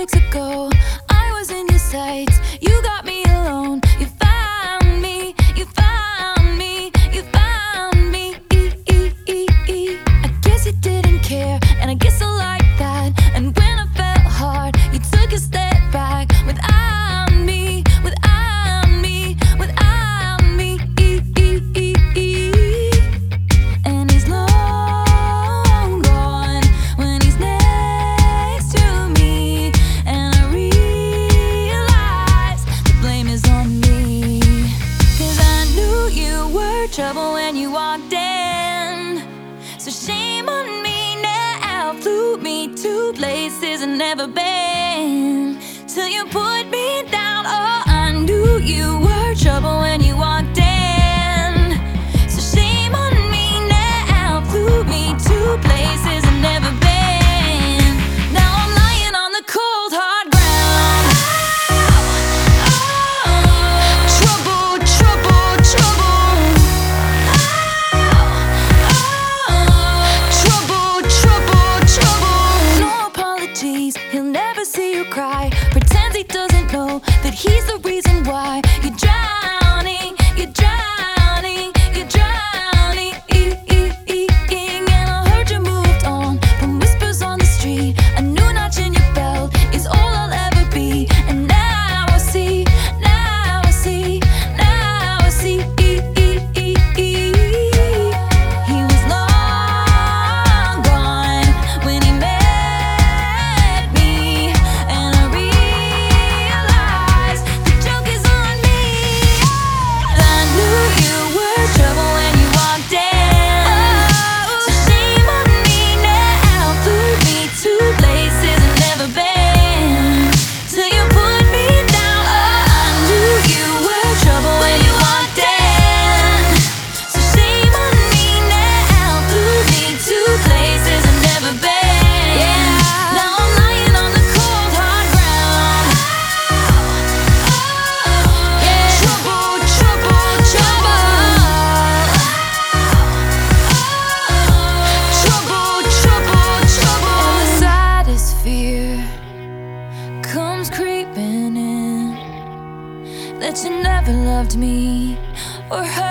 weeks ago, I was in your sights. You got me alone. You found me. You found me. You found me. I guess you didn't care, and I guess I like that. And when I felt hard, you took a step back. Without me, without me, without me. And he's long gone when he's next to me, and I realize the blame is on me. 'Cause I knew you were trouble when you walked in, so shame on me now. Flew me to places I've never been, till you put me down. Oh, I knew you were trouble when you walked in, so shame on me now. Flew me to places I've never been. Now I'm lying on the cold hard ground. Trouble, trouble, trouble. Trouble, trouble, trouble. No apologies, he'll never see you cry. Pretends he doesn't know that he's the reason why you're drowning, you're drowning, you're drowning. And I heard you moved on from whispers on the street. A new notch in your belt is all I'll ever be. And now I see, now I see, now I see. He was long gone when he met me, and I realized the joke is on me. I knew you were trouble when you walked in, so shame on me now. Flew me to places I've never been, till you put me down. Oh, I knew you were trouble when you walked in, so shame on me now. Flew me to places I've never been. Yeah, now I'm lying on the cold hard ground. Yeah, trouble, trouble, trouble. Trouble, trouble, trouble. And the saddest fear comes creeping in, that you never loved me or heard